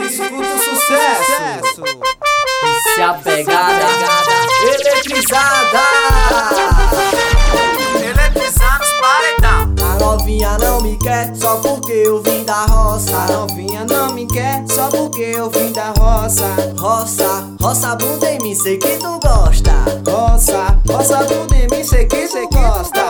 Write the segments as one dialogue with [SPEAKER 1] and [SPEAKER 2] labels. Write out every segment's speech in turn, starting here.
[SPEAKER 1] escuta o sucesso.
[SPEAKER 2] Se a pegada eletrizada,
[SPEAKER 1] Eletrizando os paredão.
[SPEAKER 2] a novinha não me quer só porque eu vim da roça.
[SPEAKER 1] A novinha não me quer só porque eu vim da roça.
[SPEAKER 2] Roça, roça bunda em mim, sei que tu gosta.
[SPEAKER 1] Roça, roça bunda em mim, sei que tu gosta.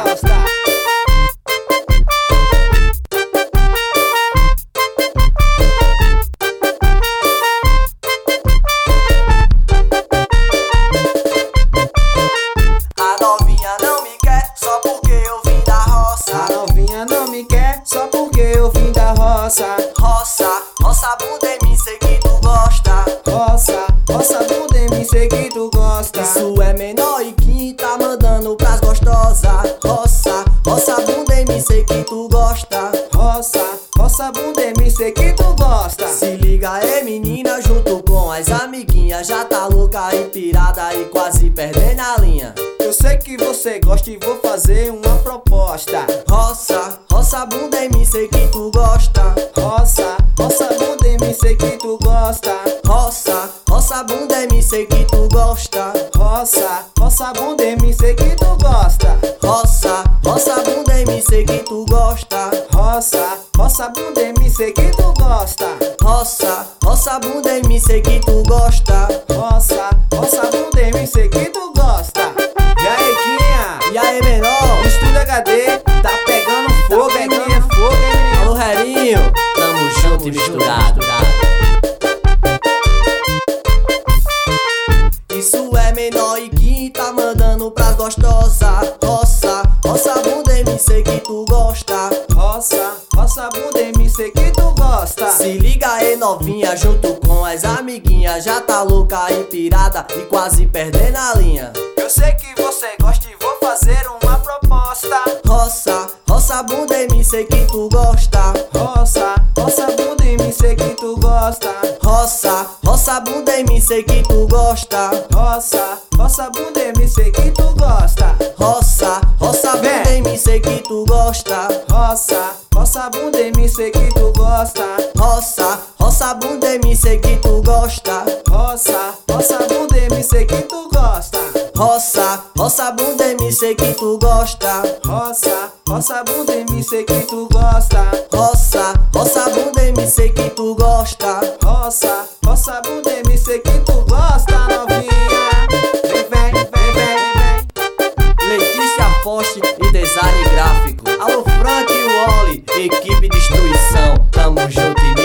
[SPEAKER 2] A novinha não me quer só porque eu vim da roça.
[SPEAKER 1] A novinha não me quer só porque eu vim da roça.
[SPEAKER 2] Roça, roça bunda em mim, sei que tu gosta.
[SPEAKER 1] Roça, roça bunda em mim, sei que tu gosta.
[SPEAKER 2] Isso é menor e quem tá mandando pras gostosas. Roça, roça bunda em mim, sei que tu gosta.
[SPEAKER 1] Roça, roça bunda em mim, sei que tu gosta.
[SPEAKER 2] Se liga aí menina, junto com as amiguinhas, já tá louca e pirada e quase perdendo a linha.
[SPEAKER 1] Eu sei que você gosta e vou fazer uma proposta.
[SPEAKER 2] Roça, roça bunda em mim, sei que tu gosta.
[SPEAKER 1] Roça, roça bunda em mim, sei que tu gosta.
[SPEAKER 2] Roça, roça bunda em mim, sei que tu gosta.
[SPEAKER 1] Roça, roça bunda em mim, sei que tu gosta.
[SPEAKER 2] Roça, roça bunda em mim, sei que tu gosta.
[SPEAKER 1] Roça, roça bunda em mim, sei que tu gosta.
[SPEAKER 2] Roça, roça bunda em mim, sei que tu gosta.
[SPEAKER 1] Roça, roça bunda em mim, sei que tu gosta. E aí, Quinha?
[SPEAKER 2] E aí, menor?
[SPEAKER 1] Estúdio HD, tá pegando fogo, hein, Quinha? Fogo, hein?
[SPEAKER 2] Alô, Herinho, tamo junto e misturado. Isso é menor e quem tá mandando pras gostosas. Roça, roça bunda em mim, sei que tu gosta.
[SPEAKER 1] Roça, roça bunda em mim, sei que tu gosta.
[SPEAKER 2] Se liga aí novinha, junto com as amiguinhas, já tá louca e pirada e quase perdendo a linha.
[SPEAKER 1] Eu sei que você gosta e vou fazer uma proposta.
[SPEAKER 2] Roça, roça bunda em mim, sei que tu gosta.
[SPEAKER 1] Roça, roça bunda em mim, sei que tu gosta.
[SPEAKER 2] Roça, roça bunda em mim, sei que tu gosta.
[SPEAKER 1] Roça, roça bunda em mim, sei que tu gosta.
[SPEAKER 2] Roça, roça bunda em mim, sei que tu gosta.
[SPEAKER 1] Roça, roça bunda em mim, sei que tu gosta.
[SPEAKER 2] Roça, roça bunda em mim, sei que tu gosta.
[SPEAKER 1] Roça, roça bunda em mim, sei que tu gosta.
[SPEAKER 2] Roça, roça bunda em mim, sei que tu gosta.
[SPEAKER 1] Roça, roça bunda em mim, sei que tu gosta.
[SPEAKER 2] Roça, roça bunda em mim, sei que tu gosta.
[SPEAKER 1] Roça, roça bunda em mim, sei que tu gosta, novinha. Vem, vem, vem, vem, vem.
[SPEAKER 2] Letícia Poste e design gráfico. Alô Frank e Wally, equipe destruição, tamo junto e